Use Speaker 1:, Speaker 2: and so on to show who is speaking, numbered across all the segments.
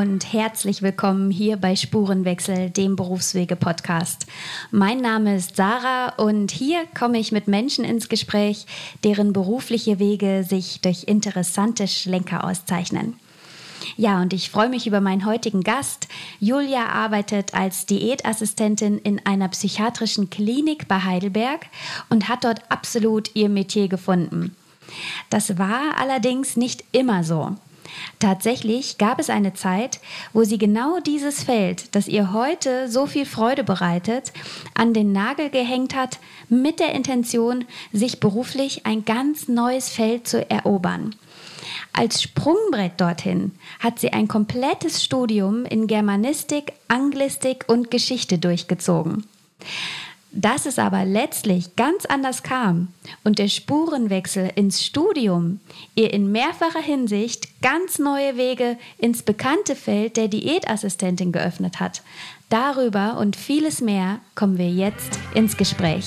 Speaker 1: und herzlich willkommen hier bei Spurenwechsel, dem Berufswege-Podcast. Mein Name ist Sarah und hier komme ich mit Menschen ins Gespräch, deren berufliche Wege sich durch interessante Schlenker auszeichnen. Ja, und ich freue mich über meinen heutigen Gast. Julia arbeitet als Diätassistentin in einer psychiatrischen Klinik bei Heidelberg und hat dort absolut ihr Metier gefunden. Das war allerdings nicht immer so. Tatsächlich gab es eine Zeit, wo sie genau dieses Feld, das ihr heute so viel Freude bereitet, an den Nagel gehängt hat, mit der Intention, sich beruflich ein ganz neues Feld zu erobern. Als Sprungbrett dorthin hat sie ein komplettes Studium in Germanistik, Anglistik und Geschichte durchgezogen. Dass es aber letztlich ganz anders kam und der Spurenwechsel ins Studium ihr in mehrfacher Hinsicht ganz neue Wege ins bekannte Feld der Diätassistentin geöffnet hat, darüber und vieles mehr kommen wir jetzt ins Gespräch.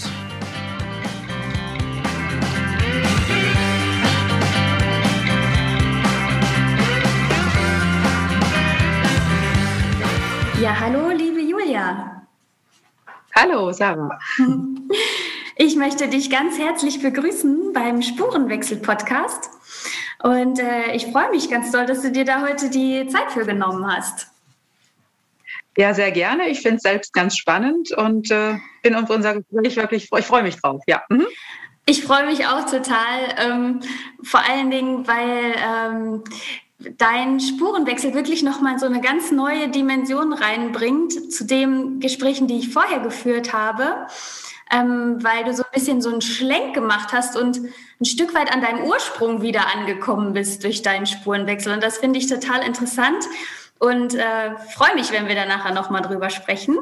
Speaker 1: Ja, hallo, liebe Julia.
Speaker 2: Hallo, Sarah.
Speaker 1: Ich möchte dich ganz herzlich begrüßen beim Spurenwechsel-Podcast. Und ich freue mich ganz doll, dass du dir da heute die Zeit für genommen hast.
Speaker 2: Ja, sehr gerne. Ich finde es selbst ganz spannend und bin auf unser Gespräch wirklich, ich freue mich drauf. Ja. Mhm.
Speaker 1: Ich freue mich auch total, vor allen Dingen, weil dein Spurenwechsel wirklich nochmal so eine ganz neue Dimension reinbringt zu den Gesprächen, die ich vorher geführt habe, weil du so ein bisschen so einen Schlenk gemacht hast und ein Stück weit an deinem Ursprung wieder angekommen bist durch deinen Spurenwechsel. Und das finde ich total interessant und freue mich, wenn wir da nachher nochmal drüber sprechen.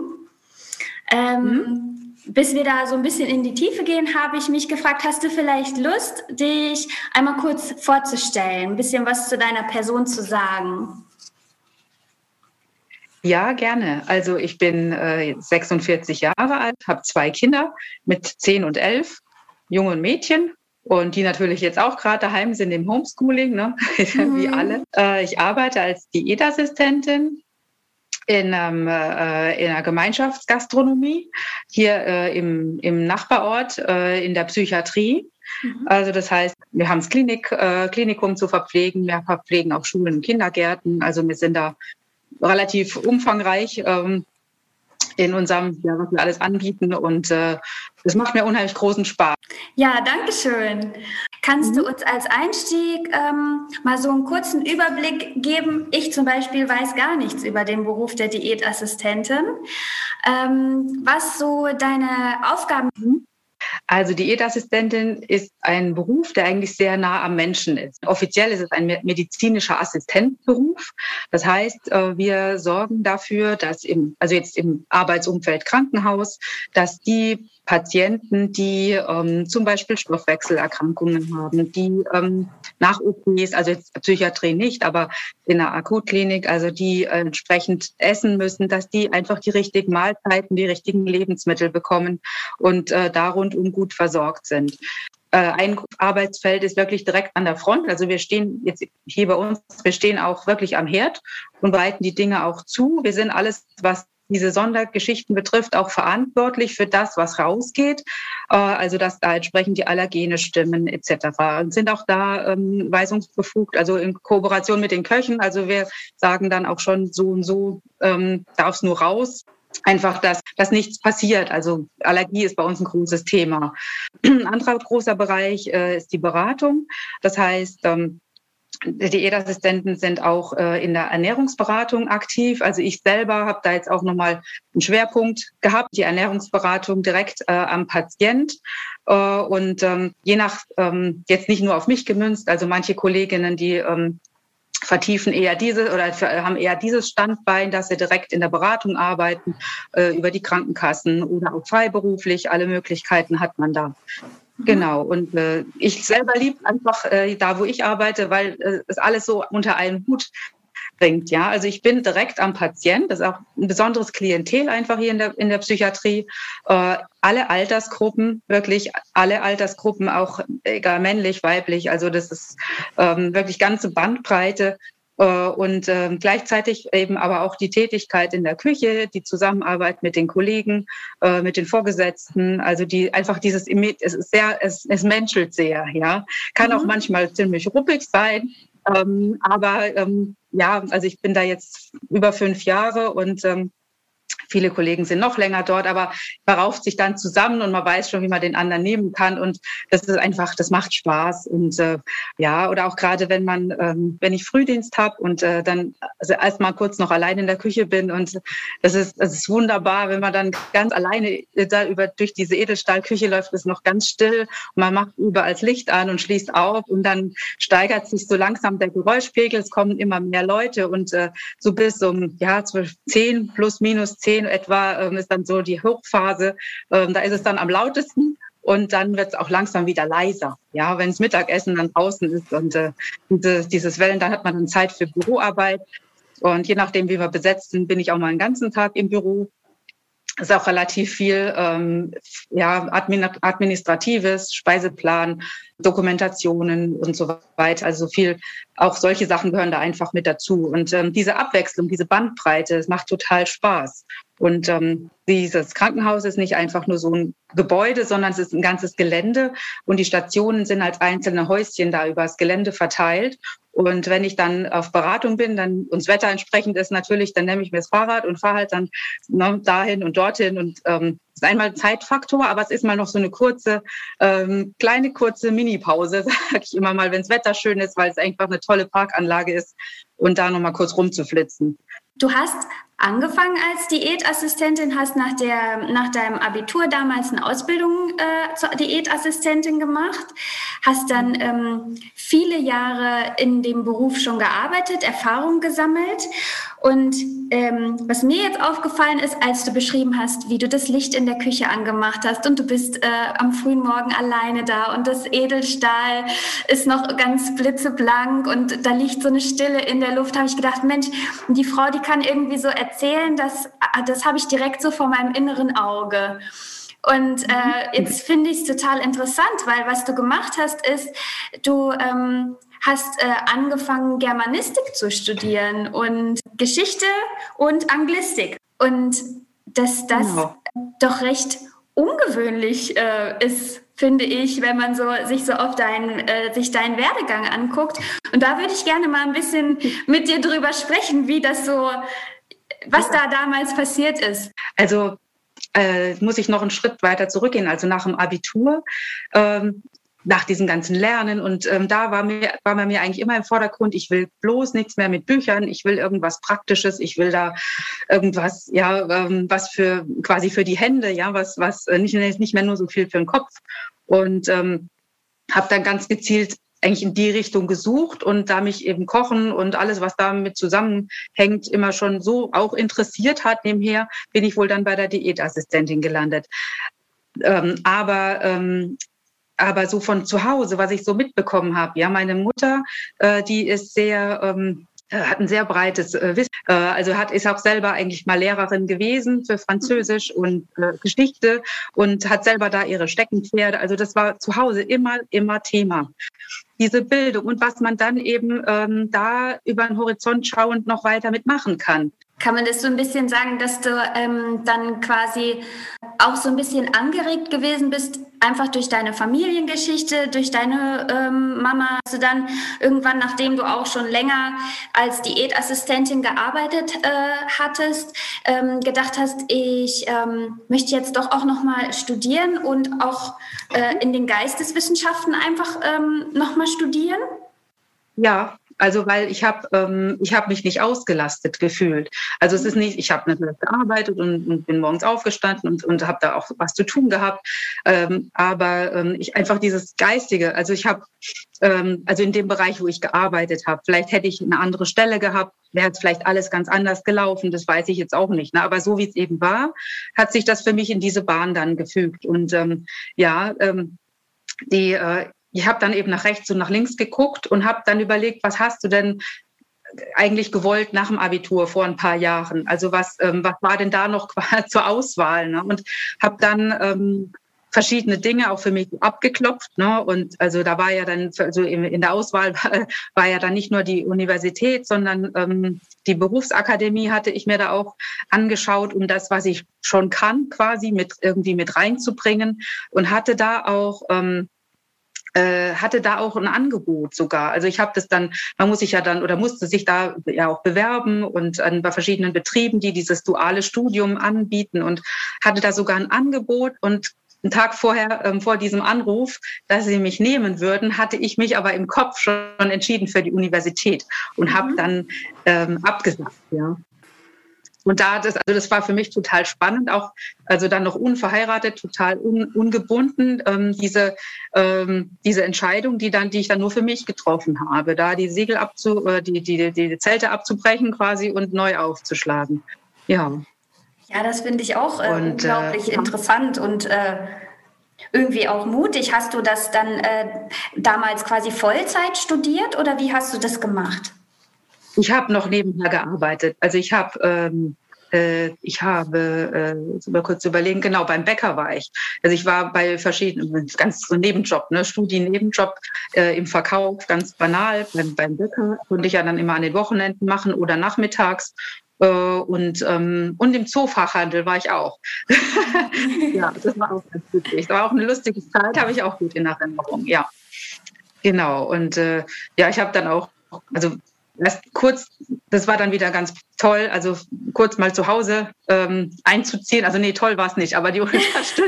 Speaker 1: Bis wir da so ein bisschen in die Tiefe gehen, habe ich mich gefragt, hast du vielleicht Lust, dich einmal kurz vorzustellen, ein bisschen was zu deiner Person zu sagen?
Speaker 2: Ja, gerne. Also ich bin 46 Jahre alt, habe 2 Kinder mit 10 und 11, Junge und Mädchen. Und die natürlich jetzt auch gerade daheim sind im Homeschooling, ne? Wie alle. Ich arbeite als Diätassistentin in einer Gemeinschaftsgastronomie hier im Nachbarort in der Psychiatrie. Also das heißt, wir haben das Klinikum zu verpflegen, wir verpflegen auch Schulen und Kindergärten. Also wir sind da relativ umfangreich in unserem, ja, was wir alles anbieten und das macht mir unheimlich großen Spaß.
Speaker 1: Ja, danke schön. Kannst du uns als Einstieg mal so einen kurzen Überblick geben? Ich zum Beispiel weiß gar nichts über den Beruf der Diätassistentin. Was so deine Aufgaben sind?
Speaker 2: Also Diätassistentin ist ein Beruf, der eigentlich sehr nah am Menschen ist. Offiziell ist es ein medizinischer Assistenzberuf. Das heißt, wir sorgen dafür, dass jetzt im Arbeitsumfeld Krankenhaus, dass die Patienten, die zum Beispiel Stoffwechselerkrankungen haben, die nach OPs, also jetzt Psychiatrie nicht, aber in der Akutklinik, also die entsprechend essen müssen, dass die einfach die richtigen Mahlzeiten, die richtigen Lebensmittel bekommen und da rundum gut versorgt sind. Ein Arbeitsfeld ist wirklich direkt an der Front. Also wir stehen jetzt hier bei uns, wir stehen auch wirklich am Herd und bereiten die Dinge auch zu. Wir sind alles, was diese Sondergeschichten betrifft, auch verantwortlich für das, was rausgeht. Also dass da entsprechend die Allergene stimmen etc. Und sind auch da weisungsbefugt, also in Kooperation mit den Köchen. Also wir sagen dann auch schon so und so darf es nur raus. Einfach, dass nichts passiert. Also Allergie ist bei uns ein großes Thema. Ein anderer großer Bereich ist die Beratung. Das heißt, die Diätassistenten sind auch in der Ernährungsberatung aktiv. Also ich selber habe da jetzt auch nochmal einen Schwerpunkt gehabt, die Ernährungsberatung direkt am Patient. Und je nach, jetzt nicht nur auf mich gemünzt, also manche Kolleginnen, die vertiefen eher haben eher dieses Standbein, dass sie direkt in der Beratung arbeiten, über die Krankenkassen oder auch freiberuflich. Alle Möglichkeiten hat man da. Genau. Und ich selber liebe einfach da, wo ich arbeite, weil es alles so unter einen Hut bringt. Ja, also ich bin direkt am Patient. Das ist auch ein besonderes Klientel einfach hier in der Psychiatrie. Alle Altersgruppen, wirklich alle Altersgruppen, auch egal männlich, weiblich. Also das ist wirklich ganze Bandbreite. Und gleichzeitig eben aber auch die Tätigkeit in der Küche, die Zusammenarbeit mit den Kollegen, mit den Vorgesetzten, also die einfach dieses, es menschelt sehr, ja, kann auch manchmal ziemlich ruppig sein, ja, also ich bin da jetzt über 5 Jahre und viele Kollegen sind noch länger dort, aber man rauft sich dann zusammen und man weiß schon, wie man den anderen nehmen kann. Und das ist einfach, das macht Spaß. Und ja, oder auch gerade wenn ich Frühdienst habe und dann also erst mal kurz noch allein in der Küche bin. Und das ist wunderbar, wenn man dann ganz alleine durch diese Edelstahlküche läuft, ist noch ganz still. Und man macht überall das Licht an und schließt auf. Und dann steigert sich so langsam der Geräuschpegel. Es kommen immer mehr Leute. Und so bis zwischen 10 plus minus 10 etwa ist dann so die Hochphase. Da ist es dann am lautesten und dann wird es auch langsam wieder leiser. Ja, wenn das Mittagessen dann draußen ist und dieses Wellen, dann hat man dann Zeit für Büroarbeit. Und je nachdem, wie wir besetzt sind, bin ich auch mal einen ganzen Tag im Büro. Es ist auch relativ viel Administratives, Speiseplan, Dokumentationen und so weiter. Also viel, auch solche Sachen gehören da einfach mit dazu. Und diese Abwechslung, diese Bandbreite, das macht total Spaß. Und dieses Krankenhaus ist nicht einfach nur so ein Gebäude, sondern es ist ein ganzes Gelände. Und die Stationen sind als einzelne Häuschen da über das Gelände verteilt. Und wenn ich dann auf Beratung bin, und das Wetter entsprechend ist natürlich, dann nehme ich mir das Fahrrad und fahre halt dann dahin und dorthin. Und ist einmal ein Zeitfaktor, aber es ist mal noch so eine kleine kurze Mini-Pause, sage ich immer mal, wenn das Wetter schön ist, weil es einfach eine tolle Parkanlage ist und da nochmal kurz rumzuflitzen.
Speaker 1: Du hast angefangen als Diätassistentin, hast nach deinem Abitur damals eine Ausbildung zur Diätassistentin gemacht, hast dann viele Jahre in dem Beruf schon gearbeitet, Erfahrung gesammelt. Und was mir jetzt aufgefallen ist, als du beschrieben hast, wie du das Licht in der Küche angemacht hast und du bist am frühen Morgen alleine da und das Edelstahl ist noch ganz blitzeblank und da liegt so eine Stille in der Luft, habe ich gedacht, Mensch, die Frau, die kann irgendwie so erzählen, das habe ich direkt so vor meinem inneren Auge. Und jetzt finde ich es total interessant, weil was du gemacht hast, ist, du hast angefangen, Germanistik zu studieren und Geschichte und Anglistik. Und dass das doch recht ungewöhnlich ist, finde ich, wenn man sich auf deinen Werdegang anguckt. Und da würde ich gerne mal ein bisschen mit dir drüber sprechen, was da damals passiert ist.
Speaker 2: Also muss ich noch einen Schritt weiter zurückgehen. Also nach dem Abitur, nach diesem ganzen Lernen und da war mir eigentlich immer im Vordergrund, ich will bloß nichts mehr mit Büchern, ich will irgendwas Praktisches, ich will da irgendwas, was für quasi für die Hände, was nicht mehr nur so viel für den Kopf und habe dann ganz gezielt eigentlich in die Richtung gesucht und da mich eben Kochen und alles, was damit zusammenhängt, immer schon so auch interessiert hat nebenher, bin ich wohl dann bei der Diätassistentin gelandet. Aber so von zu Hause, was ich so mitbekommen habe, meine Mutter, die ist hat ein sehr breites Wissen, ist auch selber eigentlich mal Lehrerin gewesen für Französisch und Geschichte und hat selber da ihre Steckenpferde. Also das war zu Hause immer Thema. Diese Bildung und was man dann eben da über den Horizont schauend noch weiter mitmachen kann.
Speaker 1: Kann man das so ein bisschen sagen, dass du dann quasi auch so ein bisschen angeregt gewesen bist, einfach durch deine Familiengeschichte, durch deine Mama, dass du dann irgendwann, nachdem du auch schon länger als Diätassistentin gearbeitet hattest, gedacht hast, ich möchte jetzt doch auch nochmal studieren und auch in den Geisteswissenschaften einfach nochmal studieren?
Speaker 2: Ja, also weil ich habe mich nicht ausgelastet gefühlt. Also es ist nicht, ich habe natürlich gearbeitet und bin morgens aufgestanden und habe da auch was zu tun gehabt. Aber ich einfach dieses Geistige, also ich habe also in dem Bereich, wo ich gearbeitet habe, vielleicht hätte ich eine andere Stelle gehabt, wäre es vielleicht alles ganz anders gelaufen, das weiß ich jetzt auch nicht. Ne? Aber so wie es eben war, hat sich das für mich in diese Bahn dann gefügt. Und ich habe dann eben nach rechts und nach links geguckt und habe dann überlegt, was hast du denn eigentlich gewollt nach dem Abitur vor ein paar Jahren? Also was war denn da noch zur Auswahl? Ne? Und habe dann verschiedene Dinge auch für mich abgeklopft, ne? Und also da war ja dann, also in der Auswahl war ja dann nicht nur die Universität, sondern die Berufsakademie hatte ich mir da auch angeschaut, um das, was ich schon kann, quasi irgendwie mit reinzubringen, und hatte da auch ein Angebot sogar. Also ich habe das dann, man muss sich ja dann oder musste sich da ja auch bewerben und bei verschiedenen Betrieben, die dieses duale Studium anbieten, und hatte da sogar ein Angebot. Und einen Tag vorher, vor diesem Anruf, dass sie mich nehmen würden, hatte ich mich aber im Kopf schon entschieden für die Universität und habe dann abgesagt, ja. Und das war für mich total spannend, auch also dann noch unverheiratet, total ungebunden, diese Entscheidung, die ich dann nur für mich getroffen habe, da die Segel die Zelte abzubrechen quasi und neu aufzuschlagen. Ja.
Speaker 1: Ja, das finde ich auch unglaublich interessant und irgendwie auch mutig. Hast du das dann damals quasi Vollzeit studiert oder wie hast du das gemacht?
Speaker 2: Ich habe noch nebenher gearbeitet. Also ich habe mal kurz überlegen, genau, beim Bäcker war ich. Also ich war bei verschiedenen, ganz so Nebenjob, ne, Studiennebenjob im Verkauf, ganz banal. Beim Bäcker konnte ich ja dann immer an den Wochenenden machen oder nachmittags. Und im Zoofachhandel war ich auch. Ja, das war auch ganz witzig. Das war auch eine lustige Zeit, habe ich auch gut in Erinnerung, ja. Genau, und ich habe dann auch, also erst kurz, das war dann wieder ganz toll, also kurz mal zu Hause einzuziehen. Also nee, toll war es nicht, aber die Unterstützung.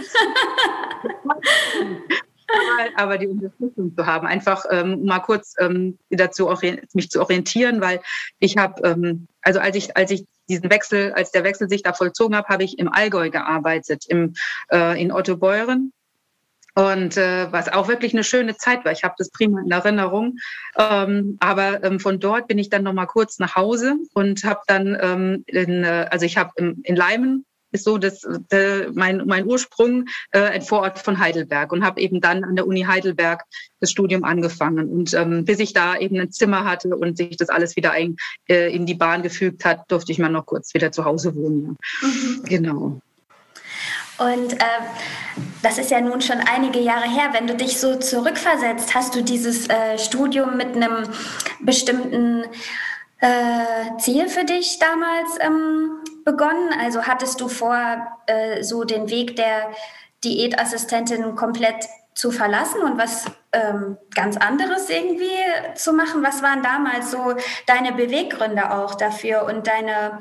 Speaker 2: Aber die Unterstützung zu haben, einfach mal kurz wieder mich zu orientieren, weil ich habe, also als ich als der Wechsel sich da vollzogen habe ich im Allgäu gearbeitet, in Ottobeuren. Und was auch wirklich eine schöne Zeit war. Ich habe das prima in Erinnerung. Aber von dort bin ich dann noch mal kurz nach Hause und habe dann ich habe in Leimen, ist so mein Ursprung, ein Vorort von Heidelberg, und habe eben dann an der Uni Heidelberg das Studium angefangen. Und bis ich da eben ein Zimmer hatte und sich das alles wieder in die Bahn gefügt hat, durfte ich mal noch kurz wieder zu Hause wohnen. Ja. Mhm. Genau.
Speaker 1: Und das ist ja nun schon einige Jahre her. Wenn du dich so zurückversetzt, hast du dieses Studium mit einem bestimmten Ziel für dich damals begonnen? Also hattest du vor, so den Weg der Diätassistentin komplett zu verlassen und was ganz anderes irgendwie zu machen? Was waren damals so deine Beweggründe auch dafür und deine,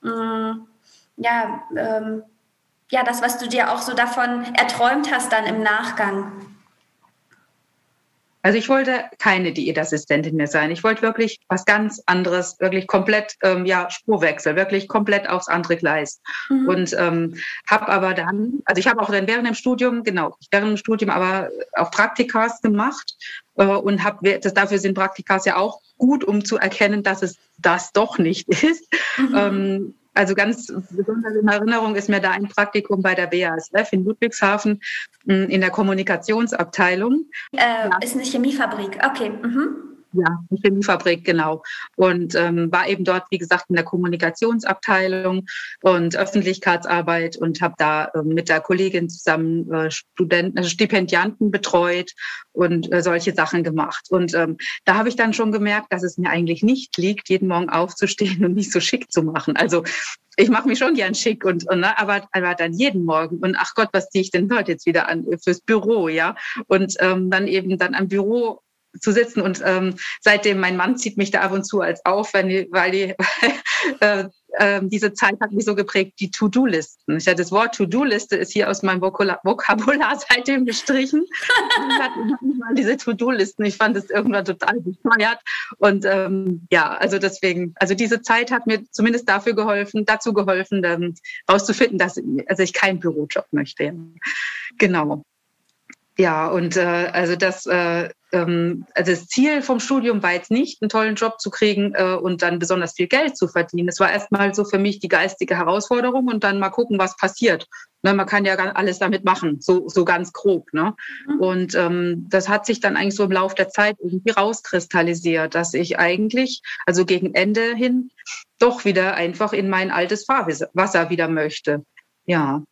Speaker 1: das, was du dir auch so davon erträumt hast dann im Nachgang?
Speaker 2: Also ich wollte keine Diätassistentin mehr sein. Ich wollte wirklich was ganz anderes, wirklich komplett, Spurwechsel, wirklich komplett aufs andere Gleis. Mhm. Und habe aber dann, also ich habe auch dann während dem Studium aber auch Praktikas gemacht und dafür sind Praktikas ja auch gut, um zu erkennen, dass es das doch nicht ist. Mhm. Also ganz besonders in Erinnerung ist mir da ein Praktikum bei der BASF in Ludwigshafen in der Kommunikationsabteilung.
Speaker 1: Ist eine Chemiefabrik, okay. Mhm.
Speaker 2: Ja, eine Chemiefabrik, genau. Und war eben dort, wie gesagt, in der Kommunikationsabteilung und Öffentlichkeitsarbeit und habe da mit der Kollegin zusammen Stipendianten betreut und solche Sachen gemacht. Und da habe ich dann schon gemerkt, dass es mir eigentlich nicht liegt, jeden Morgen aufzustehen und mich so schick zu machen. Also ich mache mich schon gern schick aber dann jeden Morgen. Und ach Gott, was ziehe ich denn heute jetzt wieder an fürs Büro, ja? Und dann am Büro zu sitzen und seitdem, mein Mann zieht mich da ab und zu als auf, weil diese Zeit hat mich so geprägt, die To-Do-Listen. Das Wort To-Do-Liste ist hier aus meinem Vokabular seitdem gestrichen. Diese To-Do-Listen, ich fand das irgendwann total bescheuert. Und also deswegen, also diese Zeit hat mir zumindest dazu geholfen, rauszufinden, dass ich keinen Bürojob möchte. Ja. Genau. Ja, und das Ziel vom Studium war jetzt nicht, einen tollen Job zu kriegen und dann besonders viel Geld zu verdienen. Es war erstmal so für mich die geistige Herausforderung und dann mal gucken, was passiert. Ne, man kann ja alles damit machen, so ganz grob. Ne? Mhm. Und das hat sich dann eigentlich so im Laufe der Zeit irgendwie rauskristallisiert, dass ich eigentlich, also gegen Ende hin, doch wieder einfach in mein altes Fahrwasser wieder möchte. Ja.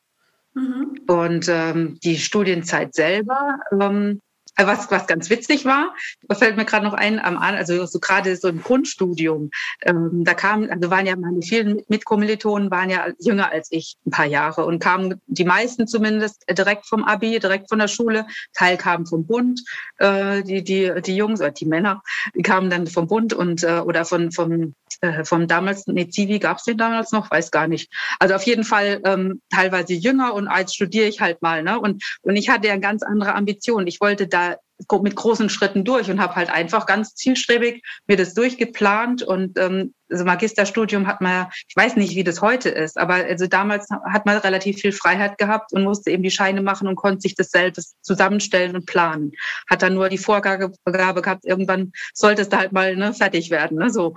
Speaker 2: Und die Studienzeit selber, was ganz witzig war, fällt mir gerade noch ein, also so gerade so im Grundstudium, waren ja meine vielen Mitkommilitonen waren ja jünger als ich, ein paar Jahre, und kamen die meisten zumindest direkt vom Abi, direkt von der Schule. Teil kamen vom Bund, die Jungs oder die Männer, die kamen dann vom Bund und oder vom damals, Zivi gab es den damals noch, weiß gar nicht. Also auf jeden Fall teilweise jünger, und als studiere ich halt mal, ne? Und ich hatte ja ganz andere Ambitionen. Ich wollte da mit großen Schritten durch und habe halt einfach ganz zielstrebig mir das durchgeplant. Und also Magisterstudium hat man, ich weiß nicht, wie das heute ist, aber also damals hat man relativ viel Freiheit gehabt und musste eben die Scheine machen und konnte sich das selbst zusammenstellen und planen. Hat dann nur die Vorgabe gehabt, irgendwann sollte es da halt mal fertig werden, ne? So.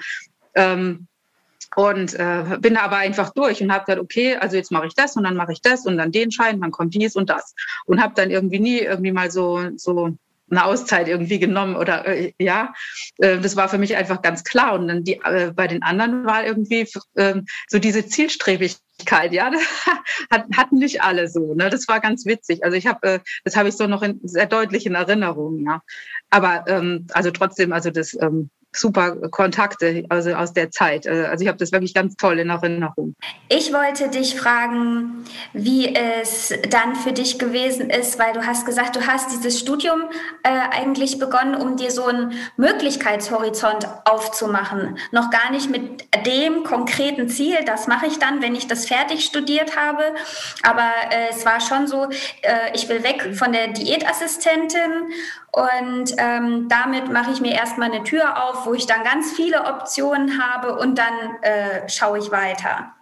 Speaker 2: Und bin aber einfach durch und habe gesagt, okay, also jetzt mache ich das und dann mache ich das und dann den Schein, dann kommt dies und das. Und habe dann nie mal so eine Auszeit irgendwie genommen oder das war für mich einfach ganz klar. Und dann bei den anderen war irgendwie so diese Zielstrebigkeit, ja, hatten nicht alle so, ne? Das war ganz witzig. Also das habe ich so noch sehr deutlich in Erinnerung, ja. Aber also trotzdem, also das super Kontakte also aus der Zeit. Also ich habe das wirklich ganz toll in Erinnerung.
Speaker 1: Ich wollte dich fragen, wie es dann für dich gewesen ist, weil du hast gesagt, du hast dieses Studium eigentlich begonnen, um dir so einen Möglichkeitshorizont aufzumachen. Noch gar nicht mit dem konkreten Ziel, das mache ich dann, wenn ich das fertig studiert habe. Aber es war schon so, ich will weg von der Diätassistentin und damit mache ich mir erstmal eine Tür auf, wo ich dann ganz viele Optionen habe und dann schaue ich weiter.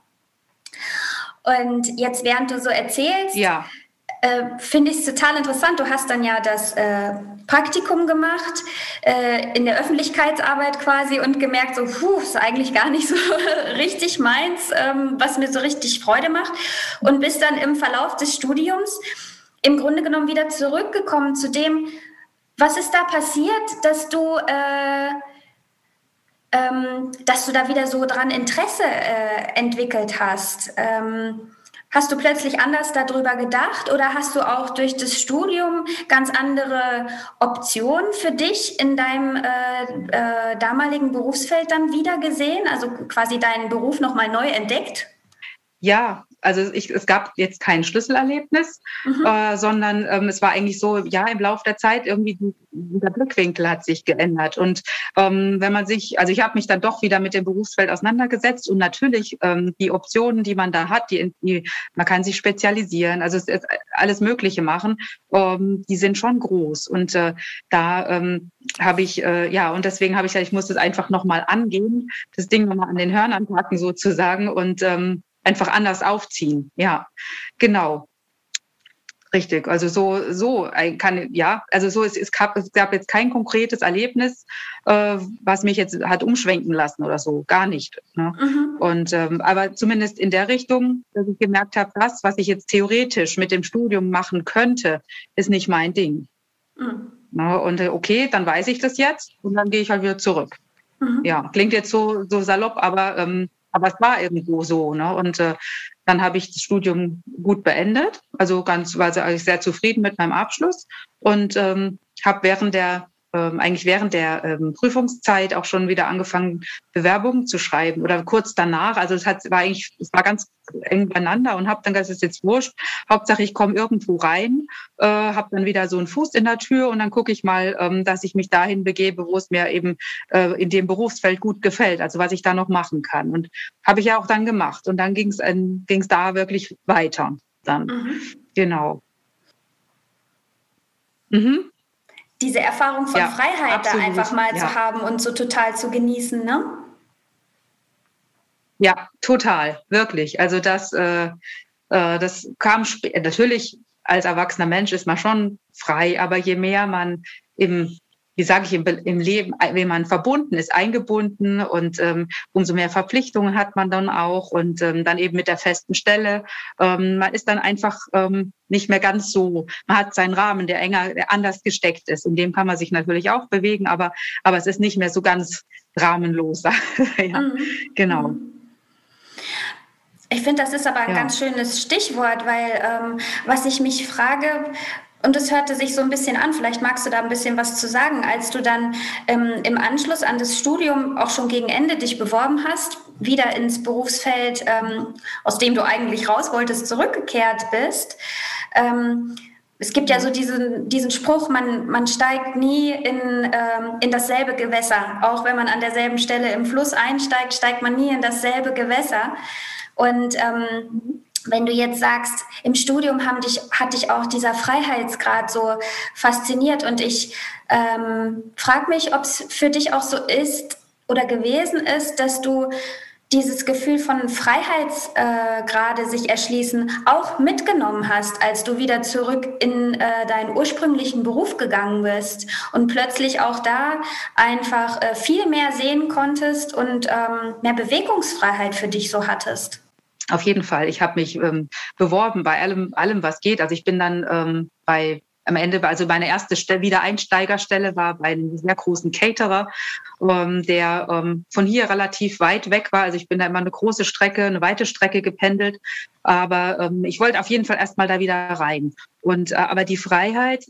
Speaker 1: Und jetzt, während du so erzählst, finde ich es total interessant. Du hast dann ja das Praktikum gemacht in der Öffentlichkeitsarbeit quasi und gemerkt, so, ist eigentlich gar nicht so richtig meins, was mir so richtig Freude macht. Und bist dann im Verlauf des Studiums im Grunde genommen wieder zurückgekommen zu dem, was ist da passiert, dass du da wieder so dran Interesse entwickelt hast? Hast du plötzlich anders darüber gedacht oder hast du auch durch das Studium ganz andere Optionen für dich in deinem damaligen Berufsfeld dann wieder gesehen? Also quasi deinen Beruf nochmal neu entdeckt?
Speaker 2: Ja, also es gab jetzt kein Schlüsselerlebnis, sondern es war eigentlich so, ja, im Laufe der Zeit irgendwie der Blickwinkel hat sich geändert. Und also ich habe mich dann doch wieder mit dem Berufsfeld auseinandergesetzt und natürlich die Optionen, die man da hat, man kann sich spezialisieren, also es ist alles Mögliche machen, die sind schon groß. Und da habe ich, und deswegen habe ich gesagt, ich muss das einfach nochmal angehen, das Ding nochmal an den Hörnern packen sozusagen und einfach anders aufziehen. Ja, genau. Richtig. Also es gab jetzt kein konkretes Erlebnis, was mich jetzt hat umschwenken lassen oder so. Gar nicht. Ne? Und aber zumindest in der Richtung, dass ich gemerkt habe, das, was ich jetzt theoretisch mit dem Studium machen könnte, ist nicht mein Ding. Na, und okay, dann weiß ich das jetzt und dann gehe ich halt wieder zurück. Ja, klingt jetzt so salopp, aber es war irgendwo so, ne? Und dann habe ich das Studium gut beendet, war eigentlich sehr zufrieden mit meinem Abschluss und habe während der Prüfungszeit auch schon wieder angefangen, Bewerbungen zu schreiben oder kurz danach. Also es war ganz eng beieinander und habe dann gesagt, es ist jetzt wurscht. Hauptsache, ich komme irgendwo rein, habe dann wieder so einen Fuß in der Tür und dann gucke ich mal, dass ich mich dahin begebe, wo es mir eben in dem Berufsfeld gut gefällt, also was ich da noch machen kann. Und habe ich ja auch dann gemacht. Und dann ging es da wirklich weiter dann. Genau.
Speaker 1: Diese Erfahrung von Freiheit absolut, da einfach mal zu haben und so total zu genießen, ne?
Speaker 2: Ja, total, wirklich. Also das kam natürlich als erwachsener Mensch ist man schon frei, aber je mehr man im Leben, wenn man verbunden ist, eingebunden und umso mehr Verpflichtungen hat man dann auch und dann eben mit der festen Stelle. Man ist dann einfach nicht mehr ganz so, man hat seinen Rahmen, der anders gesteckt ist. In dem kann man sich natürlich auch bewegen, aber es ist nicht mehr so ganz rahmenlos. Ja, genau.
Speaker 1: Ich finde, das ist aber ein ganz schönes Stichwort, weil was ich mich frage, und es hörte sich so ein bisschen an, vielleicht magst du da ein bisschen was zu sagen, als du dann im Anschluss an das Studium auch schon gegen Ende dich beworben hast, wieder ins Berufsfeld, aus dem du eigentlich raus wolltest, zurückgekehrt bist. Es gibt ja so diesen Spruch, man steigt nie in dasselbe Gewässer. Auch wenn man an derselben Stelle im Fluss einsteigt, steigt man nie in dasselbe Gewässer. Und wenn du jetzt sagst, im Studium hat dich auch dieser Freiheitsgrad so fasziniert, und ich frage mich, ob es für dich auch so ist oder gewesen ist, dass du dieses Gefühl von Freiheitsgrade sich erschließen auch mitgenommen hast, als du wieder zurück in deinen ursprünglichen Beruf gegangen bist und plötzlich auch da einfach viel mehr sehen konntest und mehr Bewegungsfreiheit für dich so hattest.
Speaker 2: Auf jeden Fall. Ich habe mich beworben bei allem, was geht. Also ich bin dann am Ende, also meine erste Wiedereinsteigerstelle war bei einem sehr großen Caterer, der von hier relativ weit weg war. Also ich bin da immer eine weite Strecke gependelt. Aber ich wollte auf jeden Fall erstmal da wieder rein. Und aber die Freiheit,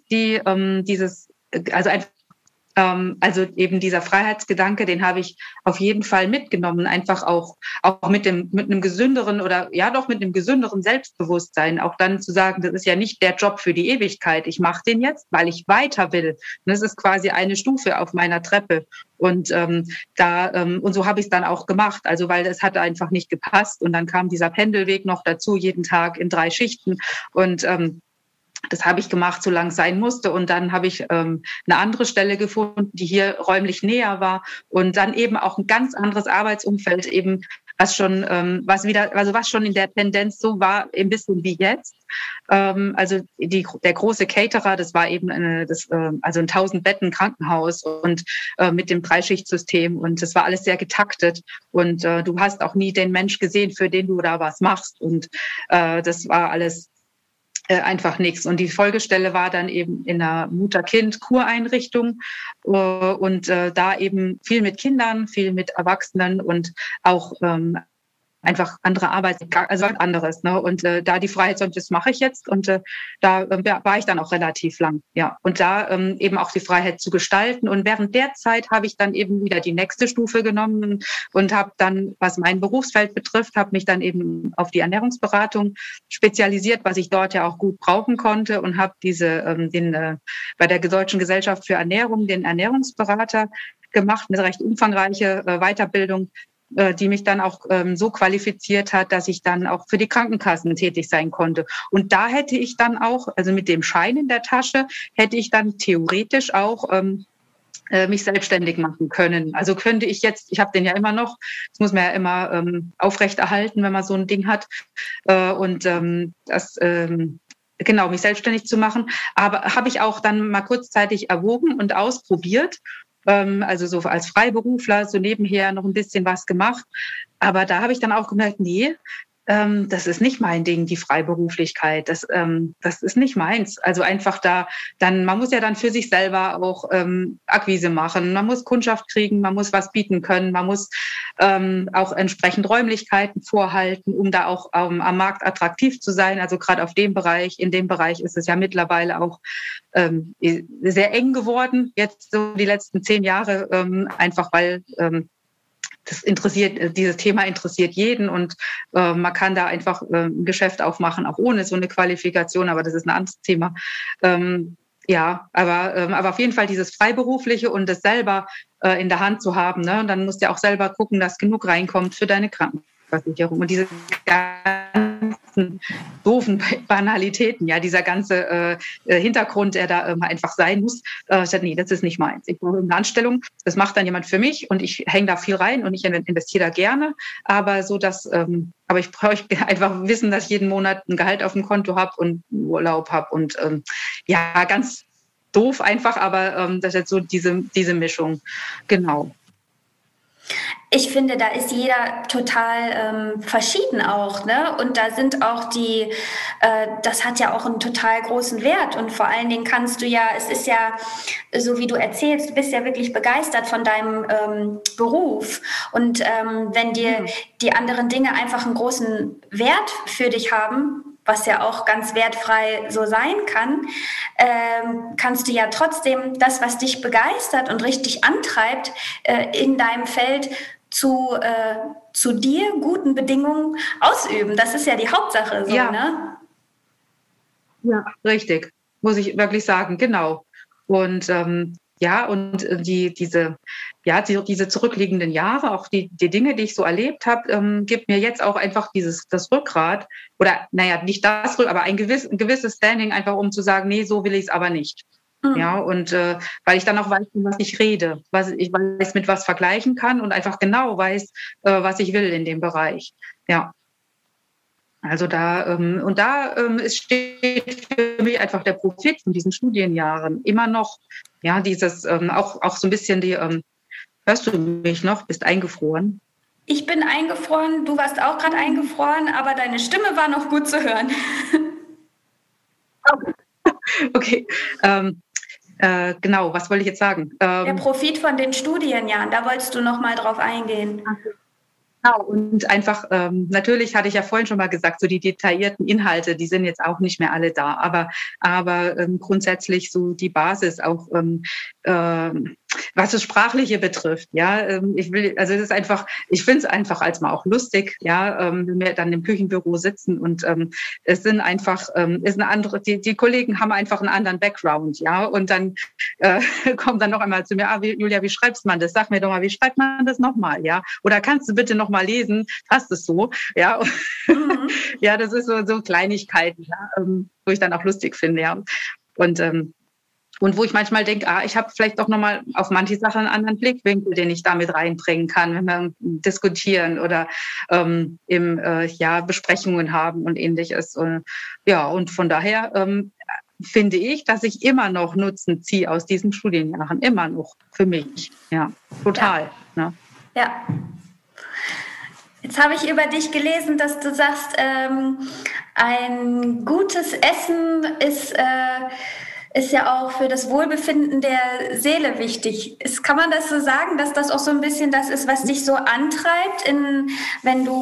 Speaker 2: also eben dieser Freiheitsgedanke, den habe ich auf jeden Fall mitgenommen, einfach auch mit einem gesünderen mit einem gesünderen Selbstbewusstsein, auch dann zu sagen, das ist ja nicht der Job für die Ewigkeit. Ich mache den jetzt, weil ich weiter will. Und das ist quasi eine Stufe auf meiner Treppe. Und und so habe ich es dann auch gemacht, also weil es hat einfach nicht gepasst. Und dann kam dieser Pendelweg noch dazu, jeden Tag in 3 Schichten. Und das habe ich gemacht, solange es sein musste. Und dann habe ich eine andere Stelle gefunden, die hier räumlich näher war. Und dann eben auch ein ganz anderes Arbeitsumfeld, eben was schon in der Tendenz so war, ein bisschen wie jetzt. Also der große Caterer, das war eben ein 1000-Betten-Krankenhaus und mit dem 3-Schicht-System. Und das war alles sehr getaktet. Und du hast auch nie den Mensch gesehen, für den du da was machst. Und das war alles einfach nichts. Und die Folgestelle war dann eben in einer Mutter-Kind-Kureinrichtung und da eben viel mit Kindern, viel mit Erwachsenen und auch einfach andere Arbeit, also was anderes. Ne? Und da die Freiheit, das mache ich jetzt. Und da war ich dann auch relativ lang. Ja. Und da eben auch die Freiheit zu gestalten. Und während der Zeit habe ich dann eben wieder die nächste Stufe genommen und habe dann, was mein Berufsfeld betrifft, habe mich dann eben auf die Ernährungsberatung spezialisiert, was ich dort ja auch gut brauchen konnte, und habe bei der Deutschen Gesellschaft für Ernährung den Ernährungsberater gemacht, eine recht umfangreiche Weiterbildung, die mich dann auch so qualifiziert hat, dass ich dann auch für die Krankenkassen tätig sein konnte. Und da hätte ich dann auch, also mit dem Schein in der Tasche, hätte ich dann theoretisch auch mich selbstständig machen können. Also könnte ich jetzt, ich habe den ja immer noch, das muss man ja immer aufrechterhalten, wenn man so ein Ding hat. Mich selbstständig zu machen. Aber habe ich auch dann mal kurzzeitig erwogen und ausprobiert. Also so als Freiberufler, so nebenher noch ein bisschen was gemacht. Aber da habe ich dann auch gemerkt, nee, das ist nicht mein Ding, die Freiberuflichkeit. Das ist nicht meins. Also einfach man muss ja dann für sich selber auch Akquise machen. Man muss Kundschaft kriegen, man muss was bieten können, man muss auch entsprechend Räumlichkeiten vorhalten, um da auch am Markt attraktiv zu sein. Also gerade in dem Bereich ist es ja mittlerweile auch sehr eng geworden, jetzt so die letzten 10 Jahre, einfach weil dieses Thema interessiert jeden, und man kann da einfach ein Geschäft aufmachen, auch ohne so eine Qualifikation, aber das ist ein anderes Thema. Aber auf jeden Fall dieses Freiberufliche und das selber in der Hand zu haben, ne? Und dann musst du auch selber gucken, dass genug reinkommt für deine Krankenversicherung. Und diese ganzen doofen Banalitäten, ja, dieser ganze Hintergrund, der da einfach sein muss. Ich dachte, nee, das ist nicht meins. Ich brauche eine Anstellung, das macht dann jemand für mich und ich hänge da viel rein und ich investiere da gerne. Aber aber ich brauche einfach wissen, dass ich jeden Monat ein Gehalt auf dem Konto habe und Urlaub habe und ganz doof einfach, aber das ist jetzt so diese Mischung. Genau.
Speaker 1: Ich finde, da ist jeder total verschieden auch, ne? Und da sind auch das hat ja auch einen total großen Wert. Und vor allen Dingen kannst du ja, es ist ja, so wie du erzählst, du bist ja wirklich begeistert von deinem Beruf. Und wenn dir die anderen Dinge einfach einen großen Wert für dich haben, was ja auch ganz wertfrei so sein kann, kannst du ja trotzdem das, was dich begeistert und richtig antreibt, in deinem Feld zu dir guten Bedingungen ausüben. Das ist ja die Hauptsache, so,
Speaker 2: Ja.
Speaker 1: ne?
Speaker 2: Ja, richtig, muss ich wirklich sagen, genau. Und diese zurückliegenden Jahre, auch die Dinge, die ich so erlebt habe, gibt mir jetzt auch einfach das Rückgrat oder naja, nicht das, aber ein gewisses Standing, einfach um zu sagen, nee, so will ich es aber nicht. Ja, und weil ich dann auch weiß, was ich rede, ich weiß, mit was vergleichen kann und einfach genau weiß, was ich will in dem Bereich. Ja. Also es steht für mich einfach der Profit von diesen Studienjahren immer noch, ja, dieses auch so ein bisschen hörst du mich noch? Bist eingefroren?
Speaker 1: Ich bin eingefroren, du warst auch gerade eingefroren, aber deine Stimme war noch gut zu hören.
Speaker 2: Okay, genau, was wollte ich jetzt sagen?
Speaker 1: Der Profit von den Studienjahren, da wolltest du noch mal drauf eingehen.
Speaker 2: Genau, und einfach, natürlich hatte ich ja vorhin schon mal gesagt, so die detaillierten Inhalte, die sind jetzt auch nicht mehr alle da, aber grundsätzlich so die Basis auch, was das Sprachliche betrifft, ja, ich finde es einfach als mal auch lustig, ja, wenn wir dann im Küchenbüro sitzen und es sind einfach, ist eine andere, die Kollegen haben einfach einen anderen Background, ja, und dann kommt dann noch einmal zu mir, Julia, wie schreibst man das? Sag mir doch mal, wie schreibt man das nochmal, ja? Oder kannst du bitte noch mal lesen? Passt es so, ja? Ja, das ist so Kleinigkeiten, ja, wo ich dann auch lustig finde, ja. Und wo ich manchmal denke, ich habe vielleicht doch nochmal auf manche Sachen einen anderen Blickwinkel, den ich damit reinbringen kann, wenn wir diskutieren oder Besprechungen haben und Ähnliches. Und von daher finde ich, dass ich immer noch Nutzen ziehe aus diesen Studienjahren, immer noch für mich. Ja, total.
Speaker 1: Ja.
Speaker 2: Ne?
Speaker 1: Ja. Jetzt habe ich über dich gelesen, dass du sagst, ein gutes Essen ist ja auch für das Wohlbefinden der Seele wichtig. Kann man das so sagen, dass das auch so ein bisschen das ist, was dich so antreibt, wenn du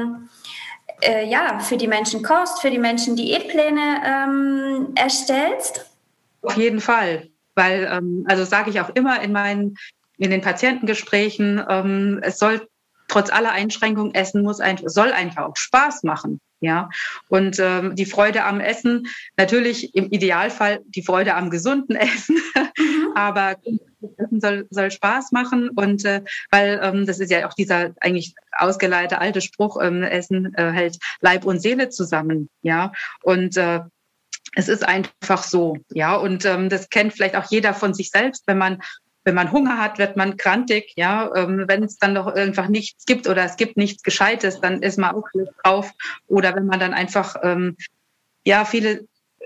Speaker 1: für die Menschen kochst, für die Menschen Diätpläne erstellst?
Speaker 2: Auf jeden Fall, weil, also sage ich auch immer in den Patientengesprächen, es soll trotz aller Einschränkungen Essen soll einfach auch Spaß machen. Ja, und die Freude am Essen, natürlich im Idealfall die Freude am gesunden Essen, aber Essen soll Spaß machen und weil das ist ja auch dieser eigentlich ausgeleitete alte Spruch, Essen hält Leib und Seele zusammen, ja, und es ist einfach so, ja, und das kennt vielleicht auch jeder von sich selbst, wenn man Hunger hat, wird man grantig, ja. Wenn es dann doch einfach nichts gibt oder es gibt nichts Gescheites, dann ist man auch schlecht drauf. Oder wenn man dann einfach, viele,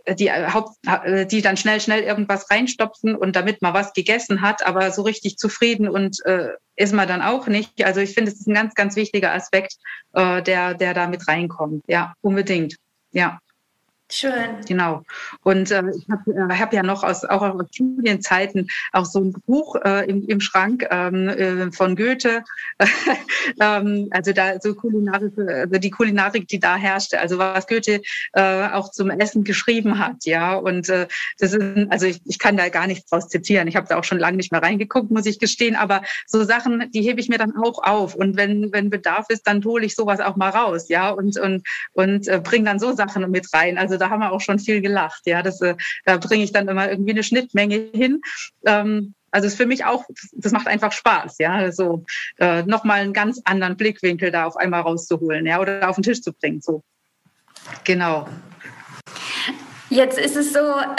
Speaker 2: die dann schnell irgendwas reinstopfen und damit man was gegessen hat, aber so richtig zufrieden und ist man dann auch nicht. Also ich finde, es ist ein ganz, ganz wichtiger Aspekt, der da mit reinkommt. Ja, unbedingt. Ja.
Speaker 1: Schön.
Speaker 2: Genau. Und ich hab ja noch auch aus Studienzeiten auch so ein Buch im Schrank von Goethe. Also da so die Kulinarik, die da herrschte, also was Goethe auch zum Essen geschrieben hat, ja. Und ich kann da gar nichts draus zitieren. Ich habe da auch schon lange nicht mehr reingeguckt, muss ich gestehen. Aber so Sachen, die hebe ich mir dann auch auf. Und wenn Bedarf ist, dann hole ich sowas auch mal raus, ja. Und bringe dann so Sachen mit rein. Also da haben wir auch schon viel gelacht. Ja, da bringe ich dann immer irgendwie eine Schnittmenge hin. Also ist für mich auch, das macht einfach Spaß, ja, also nochmal einen ganz anderen Blickwinkel da auf einmal rauszuholen, ja, oder auf den Tisch zu bringen, so. Genau.
Speaker 1: Jetzt ist es so,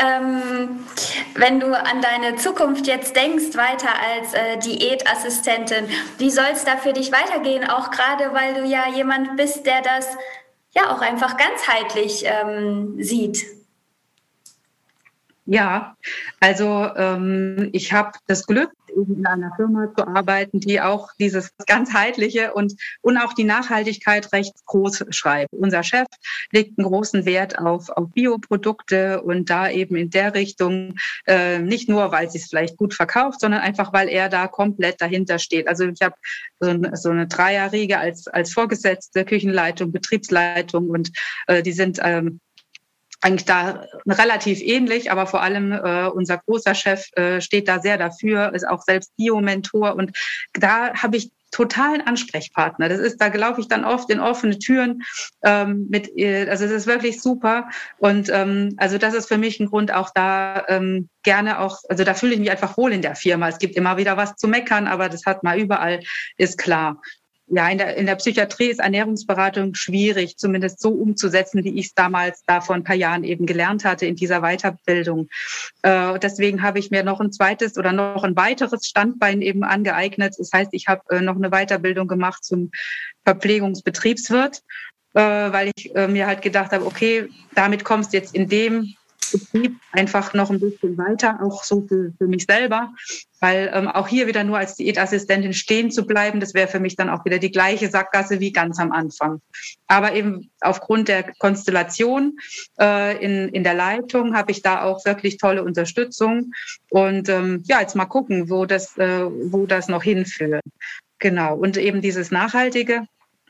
Speaker 1: wenn du an deine Zukunft jetzt denkst, weiter als Diätassistentin, wie soll es da für dich weitergehen? Auch gerade, weil du ja jemand bist, der das ja auch einfach ganzheitlich sieht.
Speaker 2: Ja, also ich habe das Glück, eben in einer Firma zu arbeiten, die auch dieses ganzheitliche und auch die Nachhaltigkeit recht groß schreibt. Unser Chef legt einen großen Wert auf Bioprodukte und da eben in der Richtung, nicht nur, weil sie es vielleicht gut verkauft, sondern einfach, weil er da komplett dahinter steht. Also ich habe so eine Dreierriege als Vorgesetzte, Küchenleitung, Betriebsleitung und die sind eigentlich da relativ ähnlich, aber vor allem unser großer Chef steht da sehr dafür, ist auch selbst Bio-Mentor und da habe ich totalen Ansprechpartner. Das ist, da glaube ich dann oft in offene Türen also es ist wirklich super und also das ist für mich ein Grund auch da gerne auch, also da fühle ich mich einfach wohl in der Firma. Es gibt immer wieder was zu meckern, aber das hat man überall, ist klar. Ja, in der Psychiatrie ist Ernährungsberatung schwierig, zumindest so umzusetzen, wie ich es damals da vor ein paar Jahren eben gelernt hatte in dieser Weiterbildung. Deswegen habe ich mir noch ein zweites oder noch ein weiteres Standbein eben angeeignet. Das heißt, ich habe noch eine Weiterbildung gemacht zum Verpflegungsbetriebswirt, weil ich mir halt gedacht habe, okay, damit kommst du jetzt in dem Betrieb einfach noch ein bisschen weiter, auch so für mich selber, weil auch hier wieder nur als Diätassistentin stehen zu bleiben, das wäre für mich dann auch wieder die gleiche Sackgasse wie ganz am Anfang. Aber eben aufgrund der Konstellation in der Leitung habe ich da auch wirklich tolle Unterstützung und ja, jetzt mal gucken, wo das noch hinführt. Genau, und eben dieses Nachhaltige,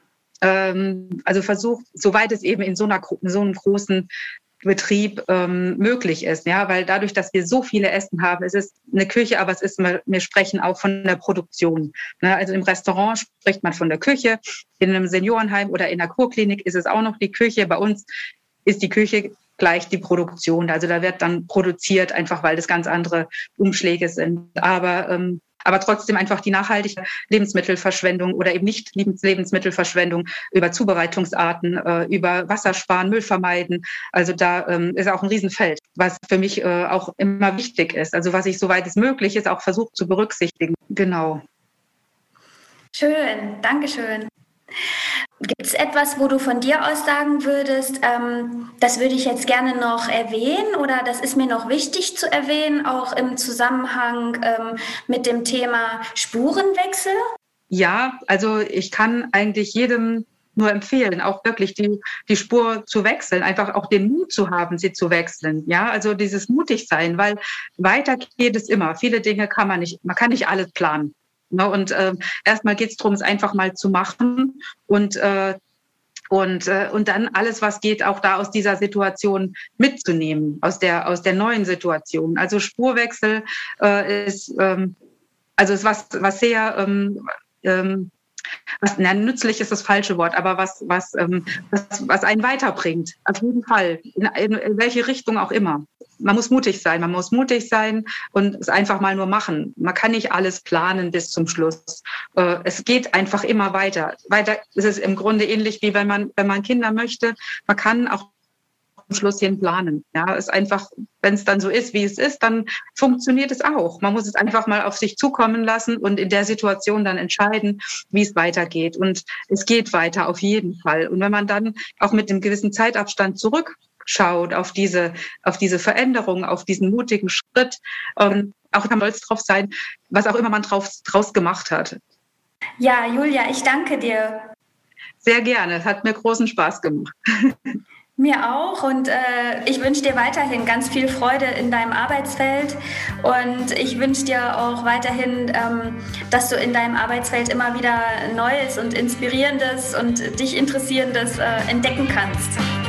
Speaker 2: also versucht, soweit es eben in so einem großen Betrieb möglich ist, ja, weil dadurch, dass wir so viele Essen haben, es ist eine Küche, aber wir sprechen auch von der Produktion. Ne? Also im Restaurant spricht man von der Küche, in einem Seniorenheim oder in der Kurklinik ist es auch noch die Küche. Bei uns ist die Küche gleich die Produktion. Also da wird dann produziert, einfach weil das ganz andere Umschläge sind. Aber trotzdem einfach die nachhaltige Lebensmittelverschwendung oder eben nicht Lebensmittelverschwendung über Zubereitungsarten, über Wassersparen, Müll vermeiden. Also da ist auch ein Riesenfeld, was für mich auch immer wichtig ist. Also was ich, soweit es möglich ist, auch versuche zu berücksichtigen. Genau.
Speaker 1: Schön, Dankeschön. Gibt es etwas, wo du von dir aus sagen würdest, das würde ich jetzt gerne noch erwähnen oder das ist mir noch wichtig zu erwähnen, auch im Zusammenhang mit dem Thema Spurenwechsel?
Speaker 2: Ja, also ich kann eigentlich jedem nur empfehlen, auch wirklich die Spur zu wechseln, einfach auch den Mut zu haben, sie zu wechseln. Ja, also dieses mutig sein, weil weiter geht es immer. Viele Dinge man kann nicht alles planen. Und erstmal geht es darum, es einfach mal zu machen und dann alles, was geht, auch da aus dieser Situation mitzunehmen, aus der neuen Situation. Also Spurwechsel ist was sehr nützlich ist das falsche Wort, aber was einen weiterbringt, auf jeden Fall, in welche Richtung auch immer. Man muss mutig sein und es einfach mal nur machen. Man kann nicht alles planen bis zum Schluss. Es geht einfach immer weiter. Weiter ist es im Grunde ähnlich wie wenn man Kinder möchte. Man kann auch zum Schluss hin planen. Ja, ist einfach, wenn es dann so ist, wie es ist, dann funktioniert es auch. Man muss es einfach mal auf sich zukommen lassen und in der Situation dann entscheiden, wie es weitergeht. Und es geht weiter auf jeden Fall. Und wenn man dann auch mit einem gewissen Zeitabstand zurückschaut auf diese Veränderung, auf diesen mutigen Schritt, auch dann stolz drauf sein, was auch immer man draus gemacht hat.
Speaker 1: Ja, Julia, ich danke dir.
Speaker 2: Sehr gerne. Es hat mir großen Spaß gemacht.
Speaker 1: Mir auch und ich wünsche dir weiterhin ganz viel Freude in deinem Arbeitsfeld und ich wünsche dir auch weiterhin, dass du in deinem Arbeitsfeld immer wieder Neues und Inspirierendes und dich Interessierendes entdecken kannst.